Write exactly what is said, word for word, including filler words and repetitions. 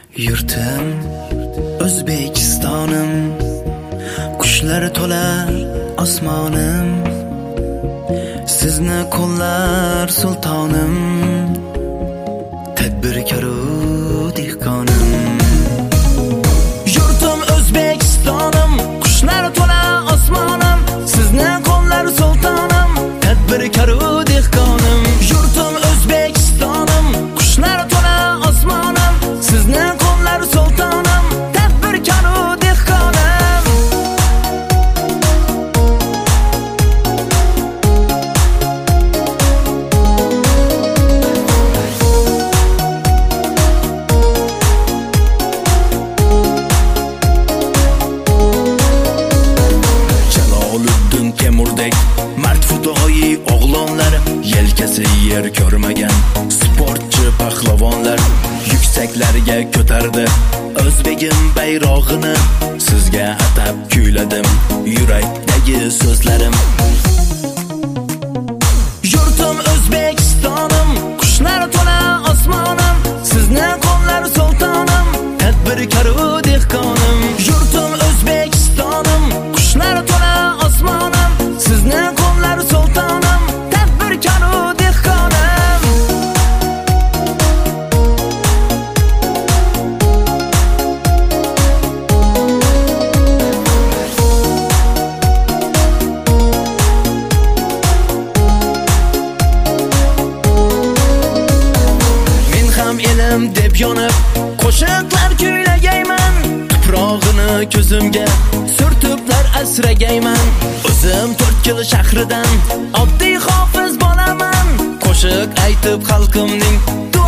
Yurtim O'zbekistonim, qushlar to'la osmonim, sizni qo'llar sultonim, tadbirkoru dehqonim. Yurtim O'zbekistonim, qushlar to'la osmonim, sizni qo'llar sultonim, tadbirkoru dehqonim. Yurtim O'zbekistonim, qushlar to'la osmonim, sizni qo'llar sultonim, tadbirkoru dehqonim. Jaloliddin Temurdek mard fidoyi o'g'lonlar, yelkasi yer ko'rmagan sportchi pahlavonlar yuksaklarga ko'tardi O'zbegim bayrog'ini. Sizga atab kuyladim yurakdagi so'zlarim. Yurtim O'zbekistonim, qushlar to'la osmonim, sizni qo'llar sultonim, tadbirkoru dehqonim. Yurtim O'zbekistonim, qushlar to'la osmonim, sizni qo'llar sultonim, tadbirkoru dehqonim. Men ham elim deb yonib qo'shiqlar kuylagayman, tuprog'ini ko'zimga surtiblar asragayman. O'zim to'rt yil shahridan oddiy hofiz bolaman, qo'shiq aytib xalqimning